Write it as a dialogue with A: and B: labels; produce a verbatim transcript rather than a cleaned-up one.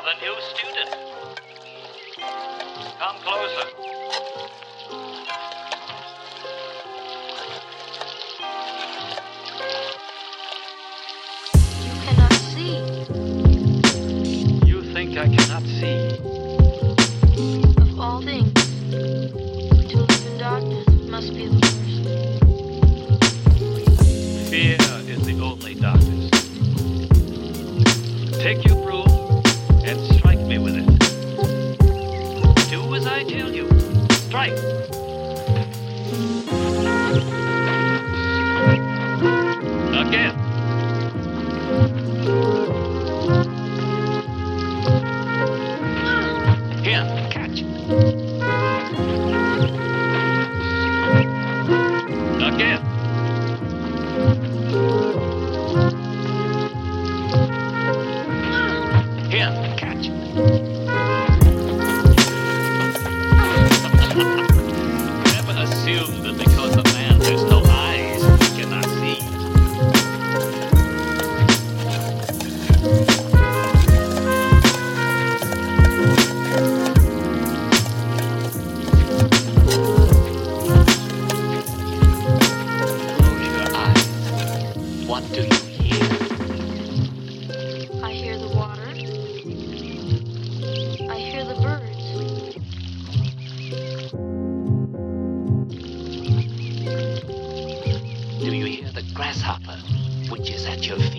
A: the new student. Come closer.
B: You cannot see.
A: You think I cannot see?
B: Of all things, to live in darkness must be the worst.
A: Fear is the only darkness. Take your broom and strike me with it. Do as I tell you. Strike. Again. Here, catch. Again. Here, catch. Never assume that because a man has no eyes, he cannot see. Close your eyes. What do you hear?
B: I hear the water. I hear the birds.
A: Do you hear the grasshopper, which is at your feet?